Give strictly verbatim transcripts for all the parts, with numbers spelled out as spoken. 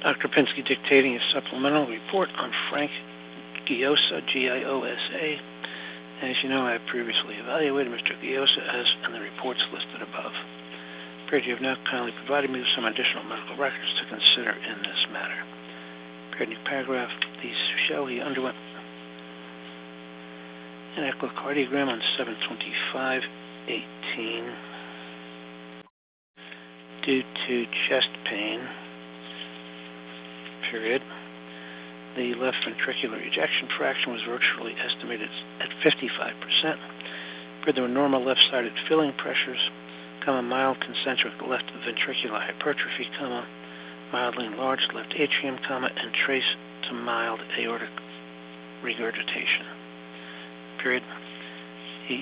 Doctor Pinsky dictating a supplemental report on Frank Giosa, G I O S A. As you know, I have previously evaluated Mister Giosa as in the reports listed above. Period, you have now kindly provided me with some additional medical records to consider in this matter. Period, new paragraph. These show he underwent an echocardiogram on seven twenty-five eighteen due to chest pain. Period. The left ventricular ejection fraction was virtually estimated at fifty-five percent. There were normal left-sided filling pressures, comma, mild concentric left ventricular hypertrophy, comma, mildly enlarged left atrium, comma, and trace to mild aortic regurgitation. Period. He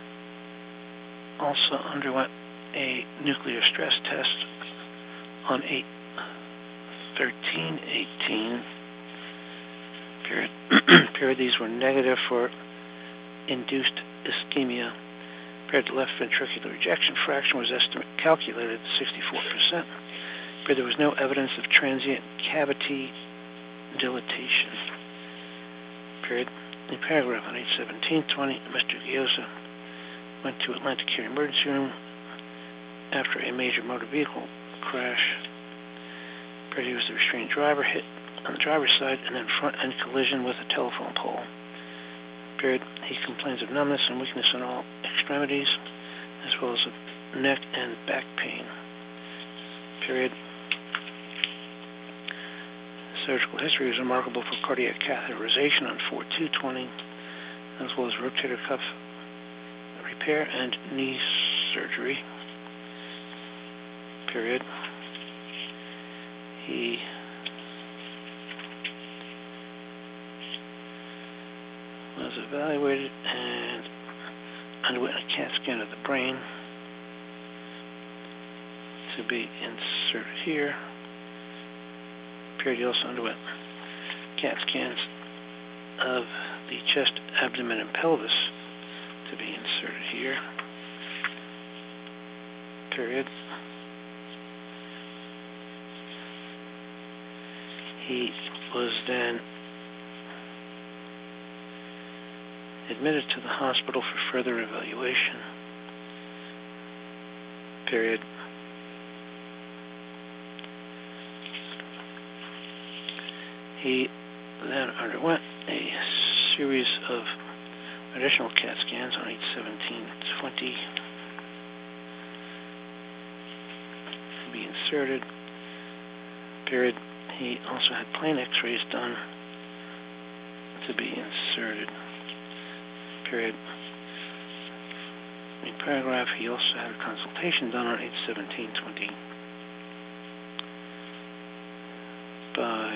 also underwent a nuclear stress test on eight thirteen eighteen. Period. Period. These were negative for induced ischemia. Period. The left ventricular ejection fraction was estimate calculated at sixty-four percent. Period. There was no evidence of transient cavity dilatation. Period. In paragraph on eight seventeen twenty, Mister Giosa went to Atlantic Care Emergency Room after a major motor vehicle crash. Period. He was the restrained driver, hit on the driver's side and then front-end collision with a telephone pole. Period. He complains of numbness and weakness in all extremities, as well as of neck and back pain. Period. Surgical history was remarkable for cardiac catheterization on four two twenty, as well as rotator cuff repair and knee surgery. Period. He was evaluated and underwent a CAT scan of the brain to be inserted here. Period. He also underwent CAT scans of the chest, abdomen, and pelvis to be inserted here. Period. He was then admitted to the hospital for further evaluation. Period. He then underwent a series of additional CAT scans on eight seventeen twenty to be inserted. Period. He also had plain x-rays done to be inserted. Period. In paragraph, he also had a consultation done on eight seventeen twenty by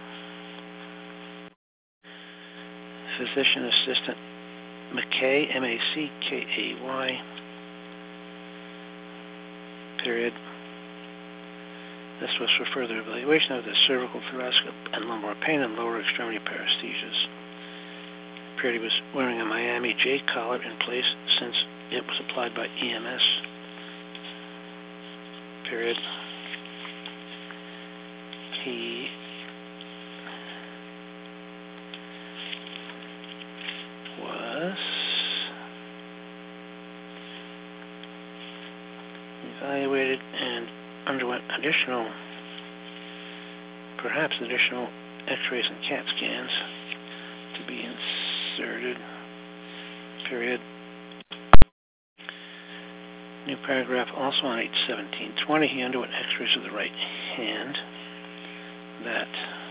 physician assistant McKay, M A C K A Y. Period. This was for further evaluation of the cervical, thoracic, and lumbar pain and lower extremity paresthesias. Period. He was wearing a Miami J collar in place since it was applied by E M S. Period. He was evaluated and underwent additional, perhaps additional x-rays and CAT scans to be inserted. Period. New paragraph also on eight seventeen twenty. He underwent x-rays of the right hand that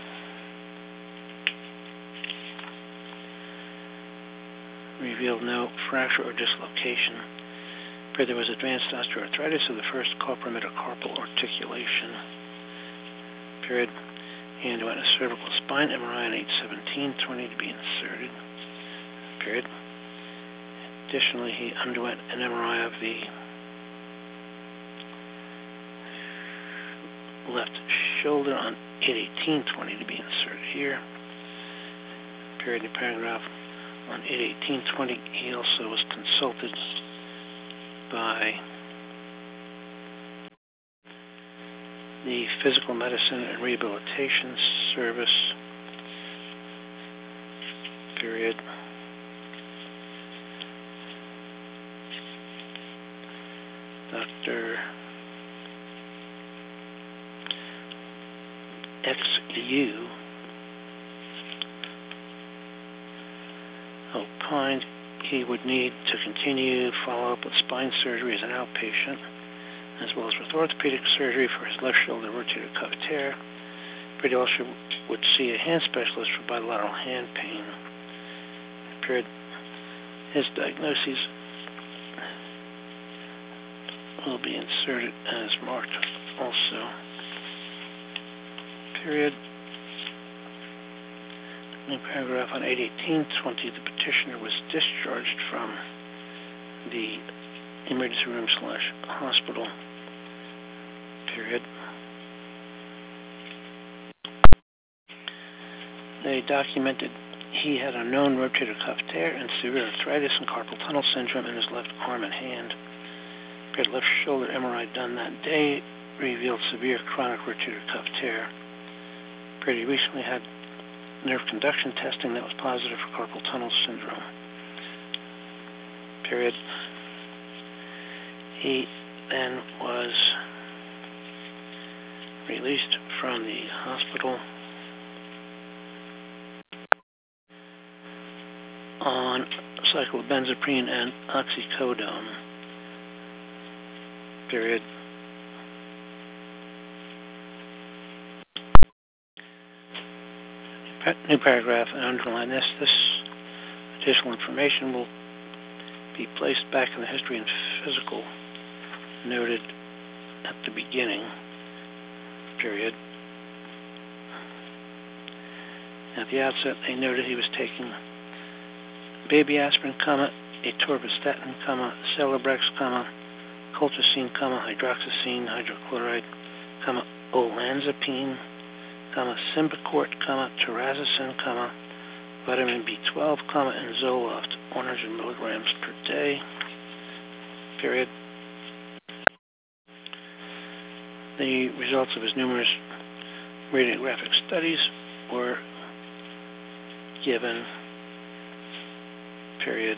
revealed no fracture or dislocation. There was advanced osteoarthritis of the first corporometacarpal articulation. Period. He underwent a cervical spine M R I on eight seventeen twenty to be inserted. Period. Additionally, he underwent an M R I of the left shoulder on eight eighteen twenty to be inserted here. Period. New paragraph on eight eighteen twenty. He also was consulted by the Physical Medicine and Rehabilitation Service, period. Doctor X U opined he would need to continue follow-up with spine surgery as an outpatient, as well as with orthopedic surgery for his left shoulder rotator cuff tear. But he also would see a hand specialist for bilateral hand pain. Period. His diagnoses will be inserted as marked also. Period. New paragraph on eight eighteen twenty, the petitioner was discharged from the emergency room slash hospital. Period. They documented he had a known rotator cuff tear and severe arthritis and carpal tunnel syndrome in his left arm and hand. Period. Left shoulder M R I done that day revealed severe chronic rotator cuff tear. Period. He recently had nerve conduction testing that was positive for carpal tunnel syndrome. Period. He then was released from the hospital on cyclobenzaprine and oxycodone. Period. New paragraph, and underline this. This additional information will be placed back in the history and physical noted at the beginning. Period. At the outset, they noted he was taking baby aspirin, comma, atorvastatin, comma, Celebrex, comma, colchicine, comma, hydroxyzine, hydrochloride, comma, olanzapine, comma, Symbicort, comma, Terazacin, comma, vitamin B twelve, comma, and Zoloft, one hundred milligrams per day. Period. The results of his numerous radiographic studies were given. Period.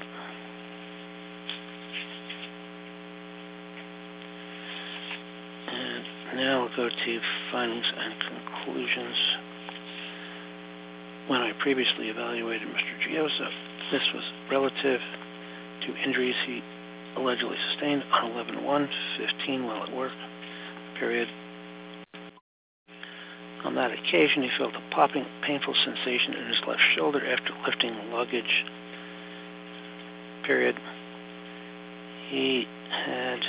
And now we'll go to findings and conclusions. When I previously evaluated Mister Giosa, this was relative to injuries he allegedly sustained on eleven one fifteen while at work. Period. On that occasion, he felt a popping, painful sensation in his left shoulder after lifting luggage. Period. He had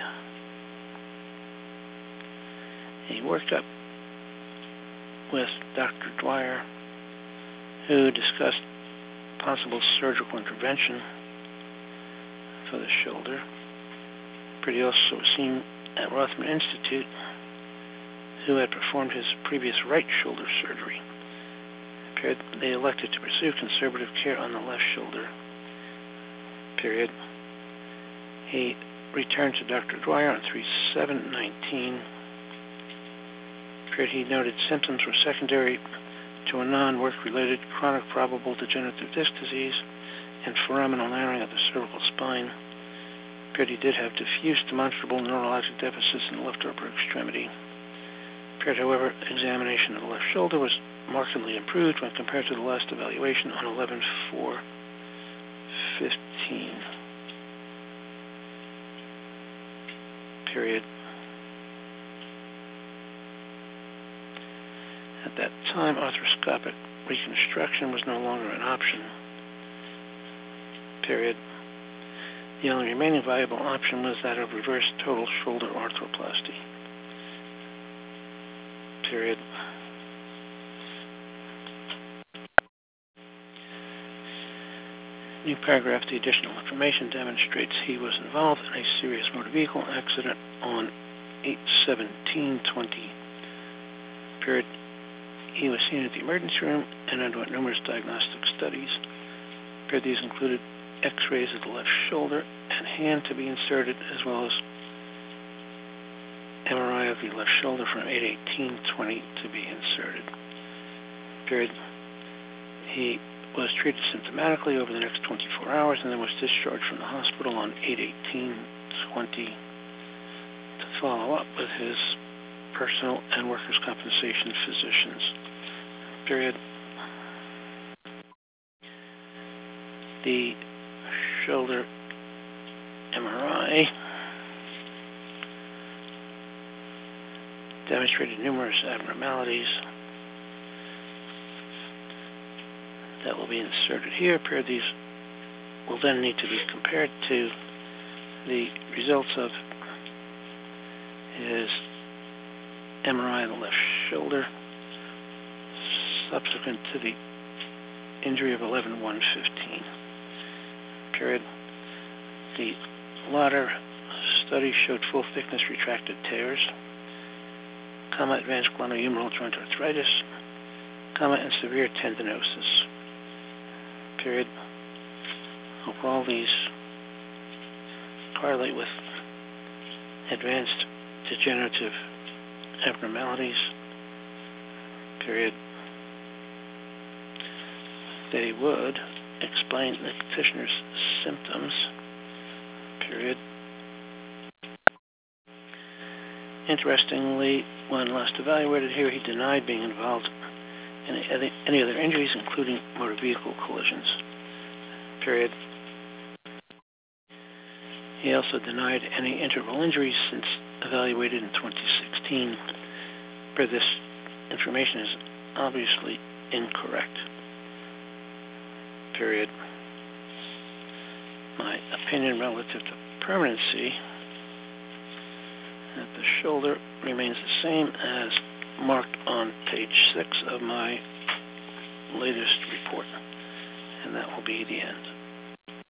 a workup with Doctor Dwyer, who discussed possible surgical intervention for the shoulder. He also was seen at Rothman Institute, who had performed his previous right shoulder surgery. Period. They elected to pursue conservative care on the left shoulder. Period. He returned to Doctor Dwyer on three seven nineteen. Period. He noted symptoms were secondary to a non-work-related chronic probable degenerative disc disease and foraminal narrowing of the cervical spine. Period. He did have diffuse demonstrable neurologic deficits in the left upper extremity. Period. However, examination of the left shoulder was markedly improved when compared to the last evaluation on eleven four fifteen. Period. At that time, arthroscopic reconstruction was no longer an option. Period. The only remaining viable option was that of reverse total shoulder arthroplasty. Period. New paragraph, the additional information demonstrates he was involved in a serious motor vehicle accident on eight seventeen twenty. Period. He was seen at the emergency room and underwent numerous diagnostic studies. Period. These included x-rays of the left shoulder and hand to be inserted, as well as M R I of the left shoulder from eight eighteen twenty to be inserted. Period. He was treated symptomatically over the next twenty-four hours and then was discharged from the hospital on eight eighteen twenty to follow up with his personal and workers' compensation physicians. Period. The shoulder M R I demonstrated numerous abnormalities that will be inserted here. Period. These will then need to be compared to the results of his M R I of the left shoulder subsequent to the injury of eleven one fifteen. Period. The latter study showed full thickness retracted tears, comma advanced glenohumeral joint arthritis, comma and severe tendinosis. Period. Overall, these correlate with advanced degenerative abnormalities. Period. They would explain the petitioner's symptoms. Period. Interestingly, when last evaluated here, he denied being involved in any, any other injuries, including motor vehicle collisions. Period. He also denied any interval injuries since evaluated in twenty sixteen, but this information is obviously incorrect. Period. My opinion relative to permanency, that the shoulder remains the same as marked on page six of my latest report, and that will be the end.